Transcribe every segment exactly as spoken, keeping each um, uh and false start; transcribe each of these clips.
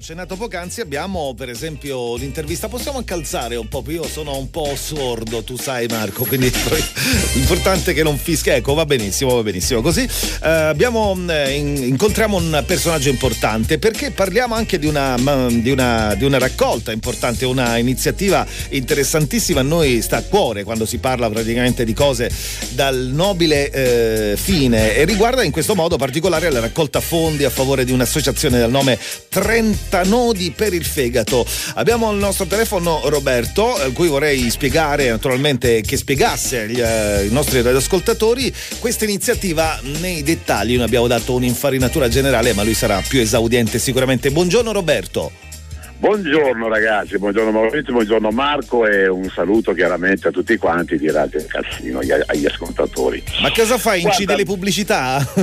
accennato poc'anzi, abbiamo per esempio l'intervista. Possiamo anche alzare un po', io sono un po' sordo, tu sai Marco, quindi l'importante è che non fischia. Ecco, va benissimo, va benissimo così. Eh, abbiamo eh, in, incontriamo un personaggio importante perché parliamo anche di una, di una di una raccolta importante, una iniziativa interessantissima. A noi sta a cuore quando si parla praticamente di cose dal nobile eh, fine, e riguarda in questo modo particolare la raccolta fondi a favore di un'associazione dal nome trenta nodi per il fegato. Abbiamo al nostro telefono Roberto, a cui vorrei spiegare, naturalmente che spiegasse agli, eh, ai nostri radioascoltatori questa iniziativa nei dettagli. Noi abbiamo dato un'infarinatura generale, ma lui sarà più esaudiente sicuramente. Buongiorno Roberto. Buongiorno ragazzi, buongiorno Maurizio, buongiorno Marco, e un saluto chiaramente a tutti quanti di Radio Cassino, agli, agli ascoltatori. Ma cosa fai? Incide guarda... le pubblicità?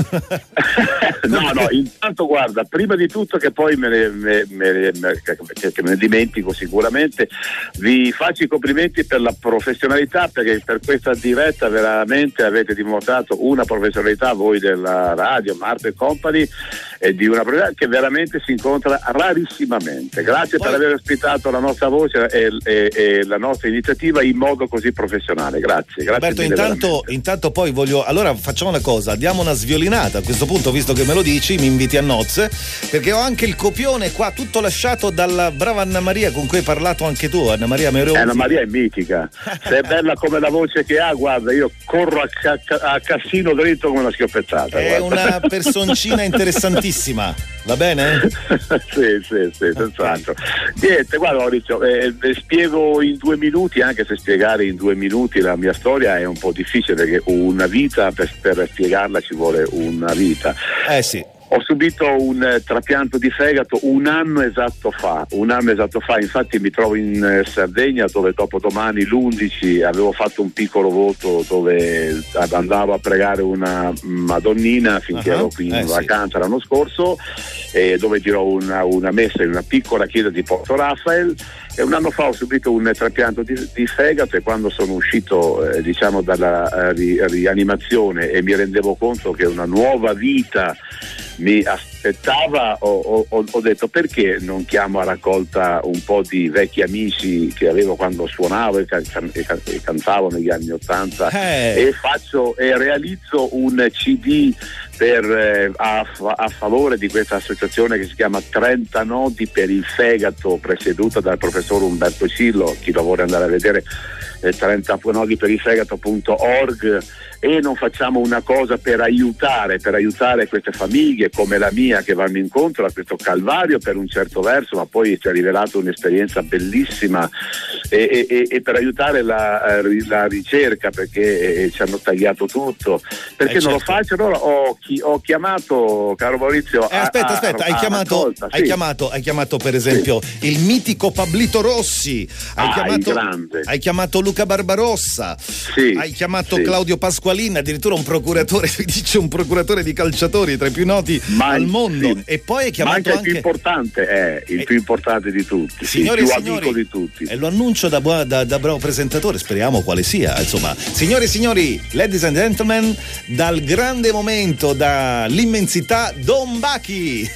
no, no, intanto guarda, prima di tutto che poi me ne, me, me, me, che, che me ne dimentico sicuramente, vi faccio i complimenti per la professionalità, perché per questa diretta veramente avete dimostrato una professionalità voi della radio, Marco e Company, e di una professionalità che veramente si incontra rarissimamente. Grazie Poi... per aver ospitato la nostra voce e, e, e la nostra iniziativa in modo così professionale. Grazie. Grazie Roberto, intanto, intanto poi voglio. Allora facciamo una cosa, diamo una sviolinata a questo punto, visto che me lo dici, mi inviti a nozze, perché ho anche il copione qua, tutto lasciato dalla brava Anna Maria con cui hai parlato anche tu. Anna Maria Merosi. Anna Maria è mitica. Se è bella come la voce che ha, guarda, io corro a, a, a Cassino dritto come una schioppettata. È guarda. Una personcina interessantissima, va bene? sì, sì, sì, senz'altro. Niente, guarda Maurizio, eh, spiego in due minuti, anche se spiegare in due minuti la mia storia è un po' difficile, perché una vita, per, per spiegarla ci vuole una vita. Eh sì. Ho subito un eh, trapianto di fegato un anno esatto fa, un anno esatto fa, infatti mi trovo in eh, Sardegna, dove dopodomani l'undici avevo fatto un piccolo voto dove andavo a pregare una madonnina finché uh-huh. ero qui in eh, vacanza sì. l'anno scorso, eh, dove dirò una, una messa in una piccola chiesa di Porto Rafael. E un anno fa ho subito un trapianto di, di fegato, e quando sono uscito eh, diciamo dalla eh, ri, rianimazione e mi rendevo conto che una nuova vita mi aspettava, ho, ho, ho detto perché non chiamo a raccolta un po' di vecchi amici che avevo quando suonavo e, can- e, can- e cantavo negli anni ottanta hey. e faccio e realizzo un C D per, eh, a, a favore di questa associazione che si chiama trenta nodi per il fegato, presieduta dal professor Umberto Cillo. Chi lo vuole andare a vedere, eh, trenta nodi per il fegato punto org. E non facciamo una cosa per aiutare per aiutare queste famiglie come la mia, che vanno incontro a questo calvario per un certo verso, ma poi ci ha rivelato un'esperienza bellissima, e, e, e per aiutare la, la ricerca, perché eh, ci hanno tagliato tutto, perché eh non certo. lo faccio. Allora ho, chi, ho chiamato, caro Maurizio, eh, aspetta a, aspetta a, hai, a chiamato, raccolta, hai, sì. chiamato, hai chiamato per esempio sì. il mitico Pablito Rossi, hai, ah, chiamato, grande. hai chiamato Luca Barbarossa, sì, hai chiamato sì. Claudio Pasqualini, addirittura un procuratore, dice un procuratore di calciatori tra i più noti ma al mondo, sì. e poi hai chiamato ma anche il anche... più importante è il eh, più importante di tutti, signori, il più signori, amico di tutti, e lo annuncio da, da, da bravo presentatore, speriamo quale sia, insomma. Signore e signori, ladies and gentlemen, dal grande momento, dall'immensità, Don Bachi.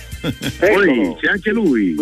Poi c'è anche lui.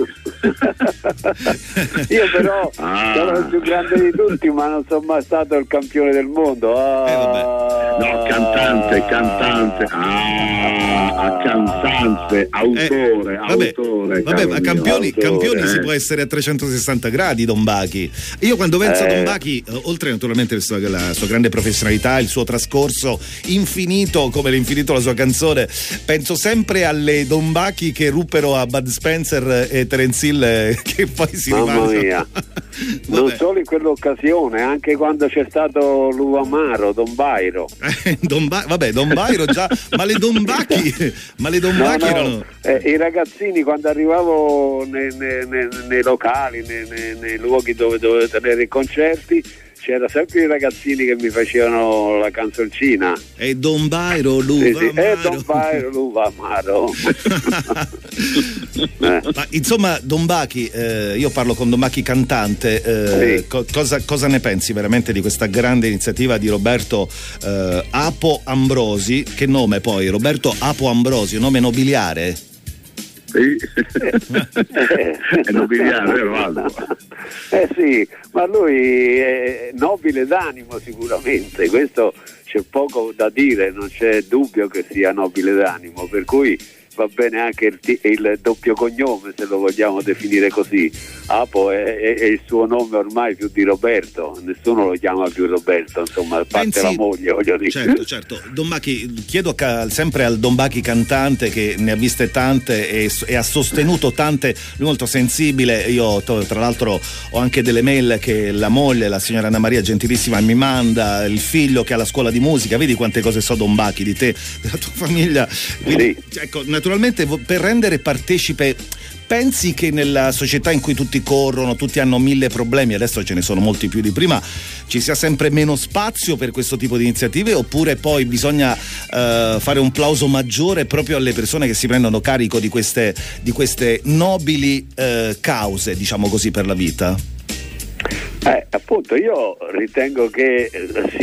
Io però ah. sono il più grande di tutti, ma non sono mai stato il campione del mondo. Ah. Eh, vabbè. No, cantante, cantante, ah, cantante, autore, eh, vabbè, autore. Vabbè, ma campioni, autore, campioni eh. si può essere a trecentosessanta gradi, Don Bachi. Io quando penso eh. a Don Bachi, oltre naturalmente la sua, la sua grande professionalità, il suo trascorso infinito, come l'infinito la sua canzone, penso sempre alle Don Bachi che ruppero a Bud Spencer e Terence Hill, che poi si Mamma mia. Non solo in quell'occasione, anche quando c'è stato l'Uvamaro, Don Bairo. Eh, Don ba- vabbè, Don Bairo già, ma le Don Bachi, ma le Don no, Bachi no, erano... eh, i ragazzini, quando arrivavo nei, nei, nei, nei locali, nei, nei, nei luoghi dove dovevo tenere i concerti, c'era sempre i ragazzini che mi facevano la canzoncina. E Don Bairo, l'uva sì, sì. E Don Bairo, l'uva amaro. eh. Ma insomma, Don Bachi, eh, io parlo con Don Bachi cantante, eh, sì. co- cosa, cosa ne pensi veramente di questa grande iniziativa di Roberto eh, Apo Ambrosi? Che nome poi? Roberto Apo Ambrosi, un nome nobiliare? È nobiliare, vero Aldo? Eh sì, ma lui è nobile d'animo sicuramente, questo c'è poco da dire, non c'è dubbio che sia nobile d'animo, per cui va bene anche il, t- il doppio cognome, se lo vogliamo definire così. Apo è, è, è il suo nome ormai più di Roberto, nessuno lo chiama più Roberto, insomma, a parte Pensi... la moglie, voglio dire. Certo, certo. Don Bachi, chiedo ca- sempre al Don Bachi cantante, che ne ha viste tante e, e ha sostenuto tante, lui molto sensibile. Io to, tra l'altro ho anche delle mail che la moglie, la signora Anna Maria gentilissima, mi manda, il figlio che ha la scuola di musica, vedi quante cose so Don Bachi di te, della tua famiglia. Quindi, sì. Ecco, naturalmente per rendere partecipe, pensi che nella società in cui tutti corrono, tutti hanno mille problemi, adesso ce ne sono molti più di prima, ci sia sempre meno spazio per questo tipo di iniziative, oppure poi bisogna eh, fare un plauso maggiore proprio alle persone che si prendono carico di queste, di queste nobili eh, cause, diciamo così, per la vita? Eh, appunto, io ritengo che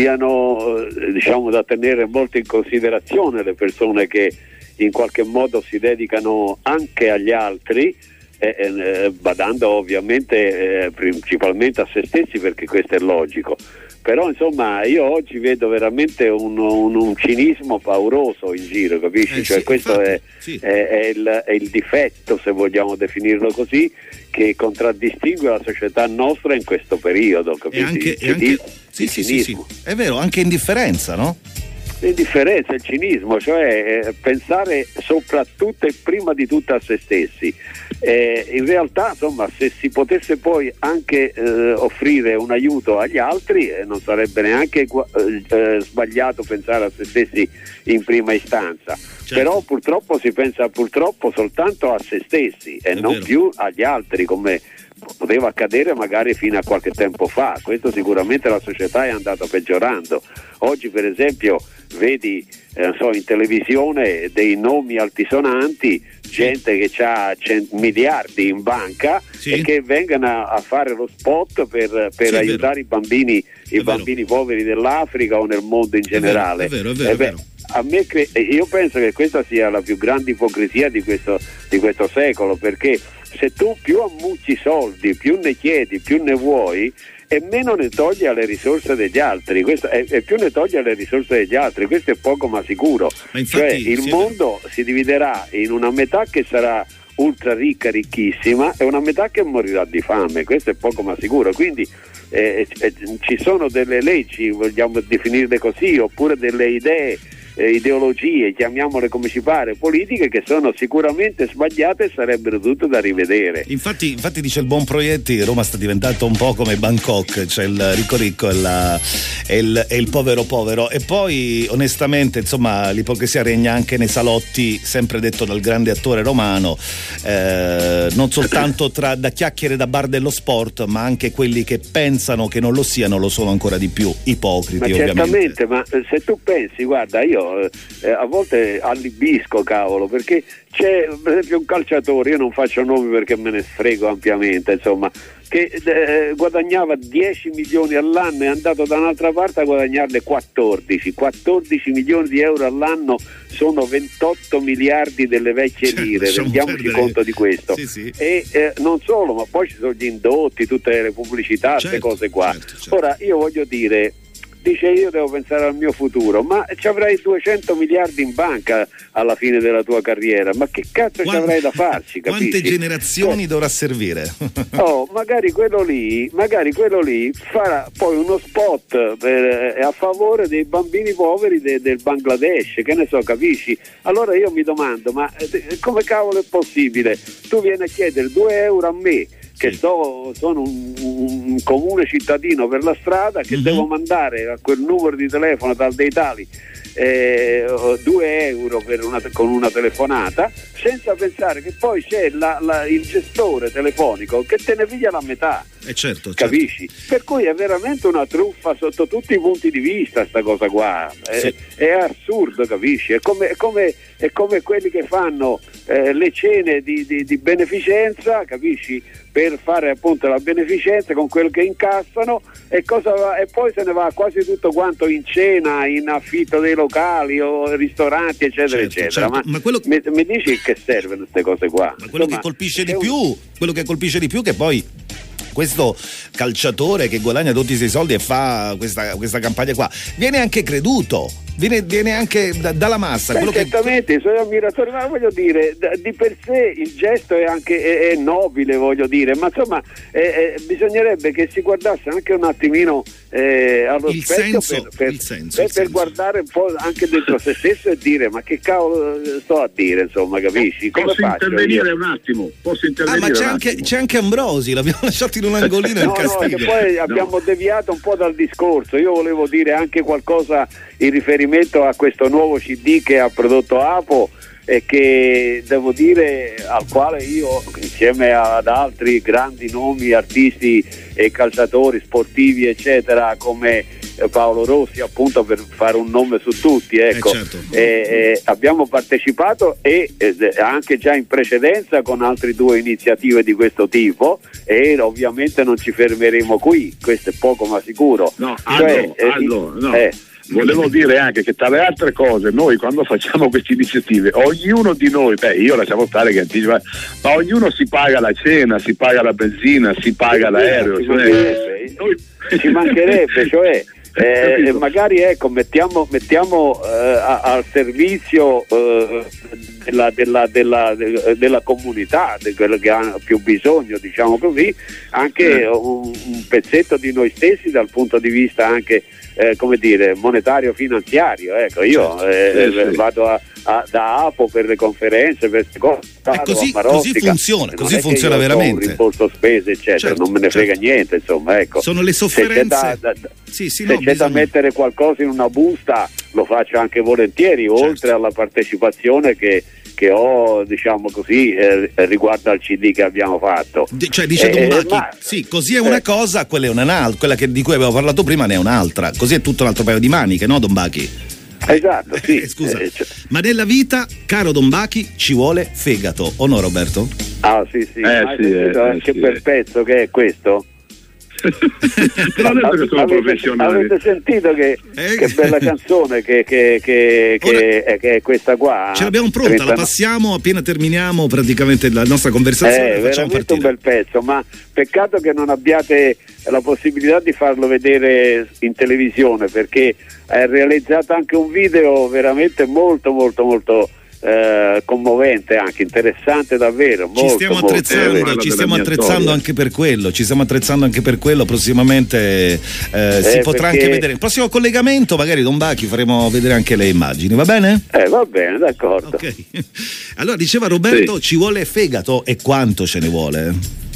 siano, diciamo, da tenere molto in considerazione le persone che in qualche modo si dedicano anche agli altri, eh, eh, badando ovviamente eh, principalmente a se stessi, perché questo è logico. Però insomma io oggi vedo veramente un, un, un cinismo pauroso in giro, capisci? Eh, cioè sì, questo infatti, è, sì. è, è, il, è il difetto, se vogliamo definirlo così, che contraddistingue la società nostra in questo periodo, capisci? E anche, e anche sì, sì, sì, sì, è vero, anche indifferenza, no? L'indifferenza, il cinismo, cioè eh, pensare soprattutto e prima di tutto a se stessi. Eh, in realtà, insomma, se si potesse poi anche eh, offrire un aiuto agli altri, eh, non sarebbe neanche eh, sbagliato pensare a se stessi in prima istanza. Certo. Però purtroppo si pensa purtroppo soltanto a se stessi e È non vero. più agli altri, come poteva accadere magari fino a qualche tempo fa. Questo sicuramente la società è andata peggiorando. Oggi per esempio vedi eh, so, in televisione dei nomi altisonanti, gente che ha miliardi in banca, sì. e che vengono a, a fare lo spot per, per sì, aiutare i bambini, i bambini poveri dell'Africa o nel mondo in generale. È vero, è vero, è vero, è vero. A me cre- io penso che questa sia la più grande ipocrisia di questo, di questo secolo, perché se tu più ammucci soldi, più ne chiedi, più ne vuoi, e meno ne togli alle risorse degli altri, questo è, e più ne togli alle risorse degli altri, questo è poco ma sicuro. Ma infatti, cioè il sì, mondo si dividerà in una metà che sarà ultra ricca, ricchissima, e una metà che morirà di fame, questo è poco ma sicuro. Quindi eh, eh, ci sono delle leggi, vogliamo definirle così, oppure delle idee, eh, ideologie, chiamiamole come ci pare, politiche, che sono sicuramente sbagliate e sarebbero tutte da rivedere. Infatti, infatti dice il buon Proietti, Roma sta diventando un po' come Bangkok, c'è il ricco ricco e, la, e, il, e il povero povero, e poi onestamente insomma l'ipocrisia regna anche nei salotti, sempre detto dal grande attore romano, eh, non soltanto tra da chiacchiere da bar dello sport, ma anche quelli che pensano che non lo siano lo sono ancora di più, ipocriti. Ma certamente, ovviamente. Ma se tu pensi, guarda, io Eh, a volte allibisco, cavolo, perché c'è per esempio un calciatore, io non faccio nomi perché me ne sfrego ampiamente, insomma, che eh, guadagnava dieci milioni all'anno e è andato da un'altra parte a guadagnarne quattordici milioni di euro all'anno, sono ventotto miliardi delle vecchie cioè, lire, rendiamoci perdere. conto di questo. Sì, sì. E eh, non solo, ma poi ci sono gli indotti, tutte le pubblicità, queste certo, cose qua. Certo, certo. Ora io voglio dire, dice io devo pensare al mio futuro, ma ci avrai duecento miliardi in banca alla fine della tua carriera, ma che cazzo ci avrai da farci, capisci? Quante generazioni eh. dovrà servire? Oh, magari quello lì, magari quello lì farà poi uno spot per, eh, a favore dei bambini poveri de, del Bangladesh, che ne so, capisci? Allora io mi domando, ma eh, come cavolo è possibile? Tu vieni a chiedere due euro a me, che sì. so, sono un, un comune cittadino per la strada, che mm-hmm. devo mandare a quel numero di telefono tal dei tali eh, due euro per una, con una telefonata, senza pensare che poi c'è la, la, il gestore telefonico che te ne piglia la metà. Eh certo, certo. Capisci? Per cui è veramente una truffa sotto tutti i punti di vista sta cosa qua, è, Sì. è assurdo, capisci? È come, è come, è come quelli che fanno eh, le cene di, di, di beneficenza, capisci? Per fare appunto la beneficenza con quello che incassano e, cosa va, e poi se ne va quasi tutto quanto in cena, in affitto dei locali o ristoranti eccetera Certo, eccetera. certo. Ma, Ma quello- mi, mi dici che servono queste cose qua? Ma quello Insomma, che colpisce è di un- più, quello che colpisce di più che poi questo calciatore che guadagna tutti questi soldi e fa questa, questa campagna qua viene anche creduto, viene, viene anche da- dalla massa. Beh, quello che... certamente i suoi ammiratori, ma voglio dire, d- di per sé il gesto è anche è, è nobile, voglio dire, ma insomma eh, eh, bisognerebbe che si guardasse anche un attimino eh, allo Il specchio senso, per, per, il senso, per- il per senso. guardare un po' anche dentro se stesso e dire ma che cavolo sto a dire, insomma, capisci? Come Posso faccio intervenire io? un attimo? Posso Ah, intervenire ma c'è un anche, attimo? c'è anche Ambrosi, l'abbiamo lasciato in un angolino in No, no, castigo. che poi abbiamo deviato un po' dal discorso. Io volevo dire anche qualcosa in riferimento a questo nuovo C D che ha prodotto Apo e che devo dire al quale io insieme ad altri grandi nomi artisti e calciatori sportivi eccetera come Paolo Rossi, appunto, per fare un nome su tutti, ecco. Eh, certo. Eh, eh, abbiamo partecipato e eh, anche già in precedenza con altre due iniziative di questo tipo e ovviamente non ci fermeremo qui, questo è poco ma sicuro. No, Cioè, Aldo, eh, Aldo, no. eh, Volevo dire anche che tra le altre cose noi quando facciamo queste iniziative ognuno di noi, beh io lasciamo stare che anticipa, ma ognuno si paga la cena, si paga la benzina, si paga l'aereo, ci cioè, mancherebbe, noi... ci mancherebbe, cioè eh, Capito? magari ecco mettiamo, mettiamo eh, a- al servizio eh, della, della, della, della comunità, di quello che ha più bisogno, diciamo così, anche Eh. un, un pezzetto di noi stessi dal punto di vista anche eh, come dire monetario finanziario, ecco io eh, Sì, sì. vado a, a, da Apo per le conferenze, per queste cose, Eh, così- a Marostica, così funziona, non così è che funziona io do veramente. un rimborso spese eccetera, Certo, non me ne frega certo. niente, insomma, ecco. Sono le Se c'è sofferenze. da, da- da- Sì, sì, se no, c'è da bisogna- mettere qualcosa in una busta lo faccio anche volentieri, Certo. oltre alla partecipazione che, che ho, diciamo così, eh, riguardo al C D che abbiamo fatto. Di- Cioè dice Eh, Don Bacchi, ma- sì, così è una eh. cosa, quella è un'altra, quella che- di cui avevo parlato prima ne è un'altra, così è tutto un altro paio di maniche, no Don Bacchi? Esatto, sì. Eh, scusa, Eh, cioè- ma nella vita, caro Don Bacchi, ci vuole fegato, o no Roberto? ah sì sì, Eh, ma hai sì, sentito eh, anche sì. per pezzo che è questo? Però ho detto che sono avete, professionale. avete sentito che, Eh? che bella canzone che, che, che, Ora- che, è, che è questa qua? Ce l'abbiamo pronta, la trentanove passiamo appena terminiamo praticamente la nostra conversazione, È la facciamo veramente un partire. bel pezzo, ma peccato che non abbiate la possibilità di farlo vedere in televisione perché è realizzato anche un video veramente molto molto molto eh, commovente, anche interessante davvero. Ci molto, stiamo molto. attrezzando, Eh, parla ci della stiamo mia attrezzando storia. anche per quello, ci stiamo attrezzando anche per quello, prossimamente eh, si Eh, potrà perché- anche vedere. Il prossimo collegamento, magari Don Bacchi, faremo vedere anche le immagini, va bene? Eh, va bene, d'accordo. Ok. Allora diceva Roberto, Sì. ci vuole fegato e quanto ce ne vuole?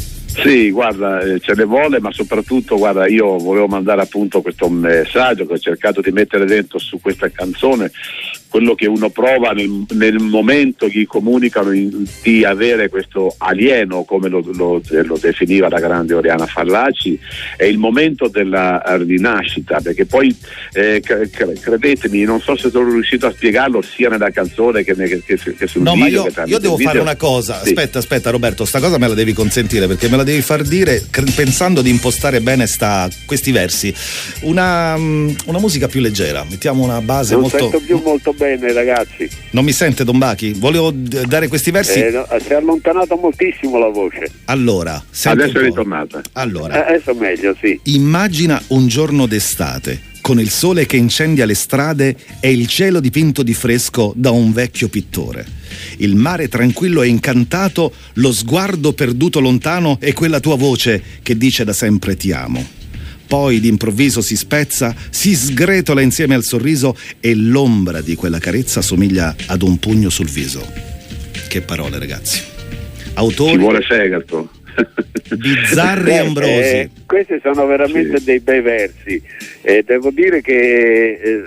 Sì, guarda, eh, ce ne vuole, ma soprattutto, guarda, io volevo mandare appunto questo messaggio che ho cercato di mettere dentro su questa canzone, quello che uno prova nel, nel momento che comunicano in- di avere questo alieno, come lo, lo- lo definiva la grande Oriana Fallaci, è il momento della rinascita, perché poi eh, cre- cre- credetemi, non so se sono riuscito a spiegarlo sia nella canzone che, ne- che, che- che sul No, video. ma io, che tramite io devo il video. fare una cosa. Sì. Aspetta, aspetta, Roberto, sta cosa me la devi consentire perché me la devi far dire cre- pensando di impostare bene sta, questi versi. Una, mm, una musica più leggera. Mettiamo una base Non molto. sento più molto bene, ragazzi. Non mi sente, Don Bacchi? Volevo d- dare questi versi. Eh, no, si è allontanata moltissimo la voce. Allora, senti Adesso è un po'. ritornata. Allora, Eh, adesso meglio, sì. immagina un giorno d'estate, con il sole che incendia le strade e il cielo dipinto di fresco da un vecchio pittore. Il mare tranquillo e incantato, lo sguardo perduto lontano e quella tua voce che dice da sempre ti amo. Poi d'improvviso si spezza, si sgretola insieme al sorriso e l'ombra di quella carezza somiglia ad un pugno sul viso. Che parole, ragazzi. Autori Ci vuole fegato. Bizzarri e Eh, Ambrosi. eh, questi sono veramente Sì. dei bei versi. Eh, devo dire che eh,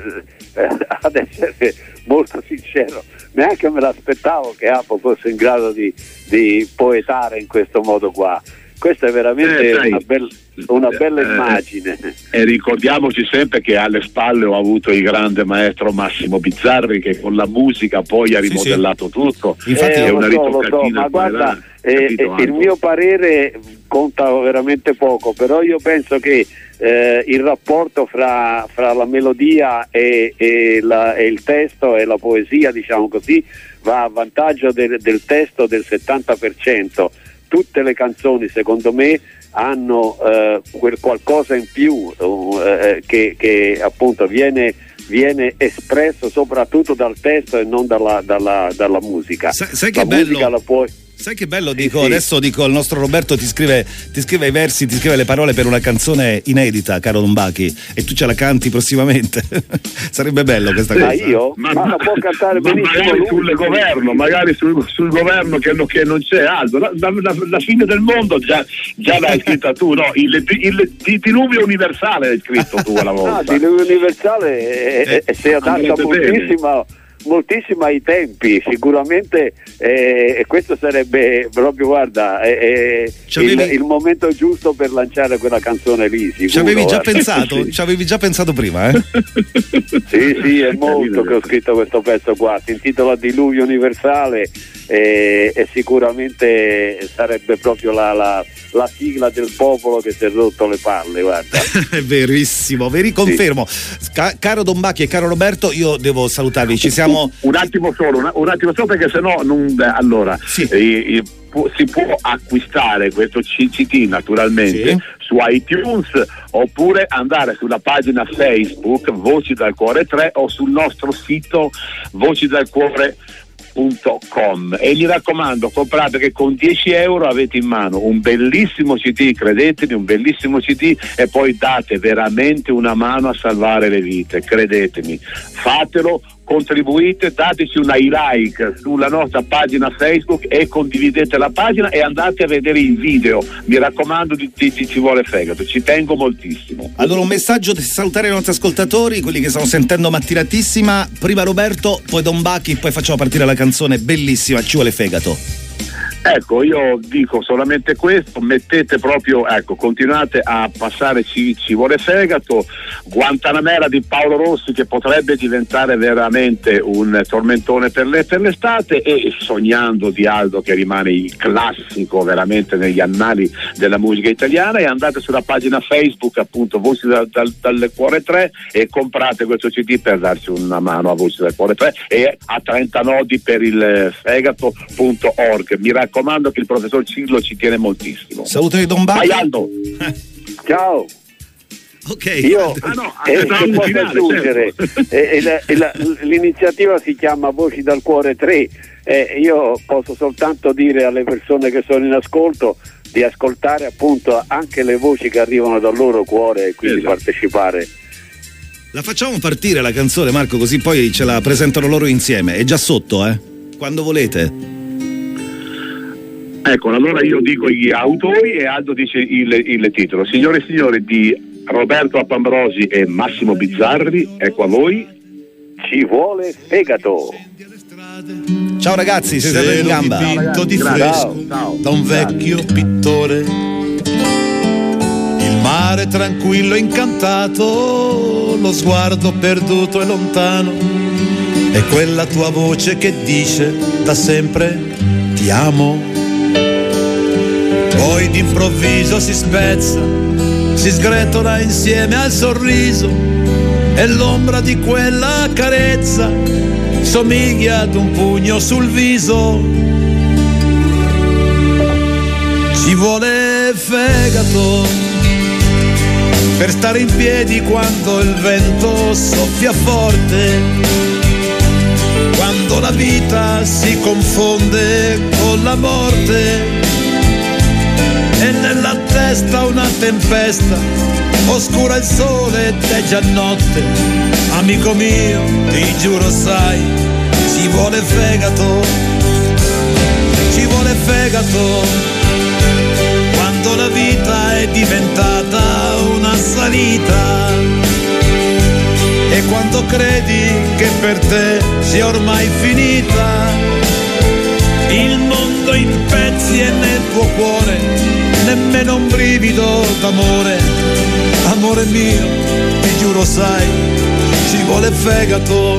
ad essere molto sincero, neanche me l'aspettavo che Apo fosse in grado di, di poetare in questo modo qua. questa è veramente eh, una, bella, una bella eh, immagine. E ricordiamoci sempre che alle spalle ho avuto il grande maestro Massimo Bizzarri, che con la musica poi ha rimodellato sì, sì. tutto. Infatti eh, è una so, lo so, ma guarda, eh, eh, il mio parere conta veramente poco, però io penso che eh, il rapporto fra, fra la melodia e, e, la, e il testo e la poesia, diciamo così, va a vantaggio del, del testo del settanta per cento. Tutte le canzoni, secondo me, hanno eh, quel qualcosa in più eh, che, che appunto viene, viene espresso soprattutto dal testo e non dalla, dalla, dalla musica. Sai, sai che la bello? Musica la puoi... Sai che bello, dico, sì, adesso dico, il nostro Roberto ti scrive, ti scrive i versi, ti scrive le parole per una canzone inedita, caro Don Bachi, e tu ce la canti prossimamente. Sarebbe bello questa cosa. Ma io? Ma, ma, ma può cantare ma benissimo magari lui, sul governo, magari sul, sul governo che, che non c'è Aldo. La, la, la, la fine del mondo già, già l'hai scritta tu, no? Il, il, il diluvio universale l'hai scritto tu alla volta. Ah, diluvio universale e eh, si adatta moltissimo. moltissimo ai tempi, sicuramente eh, questo sarebbe proprio, guarda, eh, il, il momento giusto per lanciare quella canzone lì, sicuro. Ci avevi già guarda. pensato? Ci avevi già pensato prima, eh? Sì, sì, è molto che ho scritto questo pezzo qua, si intitola Diluvio Universale e, e sicuramente sarebbe proprio la, la, la sigla del popolo che si è rotto le palle, guarda. È verissimo, vi riconfermo. Sì. Ca- caro Don Bachi e caro Roberto, io devo salutarvi, ci siamo... Un attimo solo, un, un attimo solo perché sennò non... Allora, sì. eh, eh, pu- si può acquistare questo C D naturalmente sì. su iTunes, oppure andare sulla pagina Facebook Voci dal Cuore tre o sul nostro sito voci dal cuore punto com, e mi raccomando, comprate, che con dieci euro avete in mano un bellissimo C D, credetemi, un bellissimo C D, e poi date veramente una mano a salvare le vite, credetemi, fatelo, contribuite, dateci una like sulla nostra pagina Facebook e condividete la pagina e andate a vedere il video, mi raccomando, di, di, di Ci vuole fegato, ci tengo moltissimo. Allora un messaggio di salutare i nostri ascoltatori, quelli che stanno sentendo mattinatissima, prima Roberto, poi Don Bachi, poi facciamo partire la canzone bellissima Ci vuole fegato. Ecco, io dico solamente questo, mettete proprio, ecco, continuate a passare Ci, ci vuole fegato, Guantanamera di Paolo Rossi, che potrebbe diventare veramente un tormentone per, le, per l'estate, e Sognando di Aldo, che rimane il classico veramente negli annali della musica italiana, e andate sulla pagina Facebook appunto Voci dal, dal, dal Cuore tre e comprate questo C D per darci una mano a Voci dal Cuore tre, e a trenta nodi per il fegato punto org. Mi raccomando, raccomando che il professor Cillo ci tiene moltissimo. Saluto di Don Bachi. Vai Aldo. Ciao. Ok. Io ah, no, eh, posso aggiungere, certo. eh, la, la, l'iniziativa si chiama Voci dal Cuore tre. Eh, io posso soltanto dire alle persone che sono in ascolto di ascoltare appunto anche le voci che arrivano dal loro cuore e quindi esatto. partecipare. La facciamo partire la canzone, Marco, così poi ce la presentano loro insieme. È già sotto, eh? Quando volete. Ecco, allora io dico gli autori e Aldo dice il, il titolo. Signore e signori, di Roberto Appambrosi e Massimo Bizzarri, ecco a voi Ci vuole fegato. Ciao ragazzi, siete in gamba. Dipinto di fresco ciao, da un vecchio ciao. pittore, il mare tranquillo e incantato, lo sguardo perduto e lontano, e quella tua voce che dice da sempre ti amo. Poi d'improvviso si spezza, si sgretola insieme al sorriso, e l'ombra di quella carezza somiglia ad un pugno sul viso. Ci vuole fegato per stare in piedi quando il vento soffia forte, quando la vita si confonde con la morte, e nella testa una tempesta, oscura il sole ed è già notte. Amico mio, ti giuro sai, ci vuole fegato, ci vuole fegato, quando la vita è diventata una salita, e quando credi che per te sia ormai finita, il mondo in pezzi e nel tuo cuore nemmeno un brivido d'amore. Amore mio, ti giuro sai, ci vuole fegato.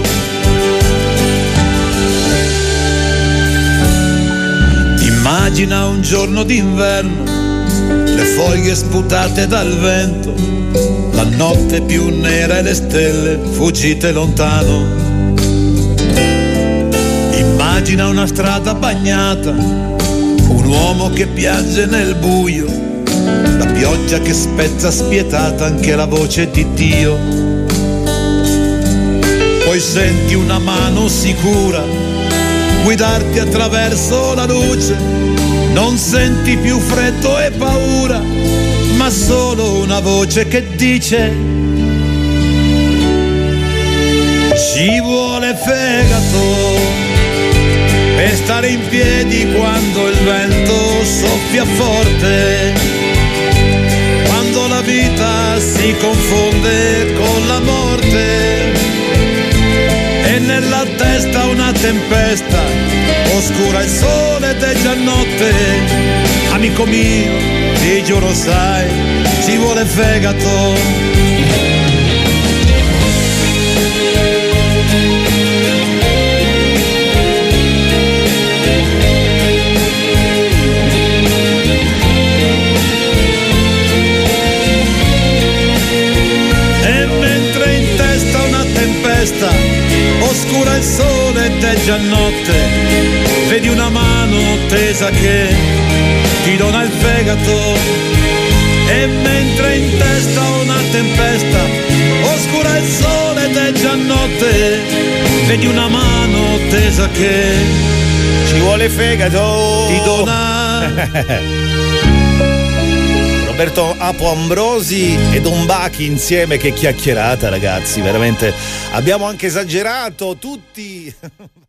Immagina un giorno d'inverno, le foglie sputate dal vento, la notte più nera e le stelle fuggite lontano. Immagina una strada bagnata, un uomo che piange nel buio, la pioggia che spezza spietata anche la voce di Dio. Poi senti una mano sicura guidarti attraverso la luce, non senti più freddo e paura, ma solo una voce che dice: ci vuole fegato per stare in piedi quando il vento soffia forte, quando la vita si confonde con la morte e nella testa una tempesta, oscura il sole ed è già notte. Amico mio, ti giuro sai, ci vuole fegato. Oscura il sole ed è già notte, vedi una mano tesa che ti dona il fegato, e mentre in testa una tempesta, oscura il sole ed è già notte, vedi una mano tesa che ci vuole fegato, ti dona. Roberto Apo Ambrosi e Don Bachi insieme, che chiacchierata ragazzi, veramente abbiamo anche esagerato tutti.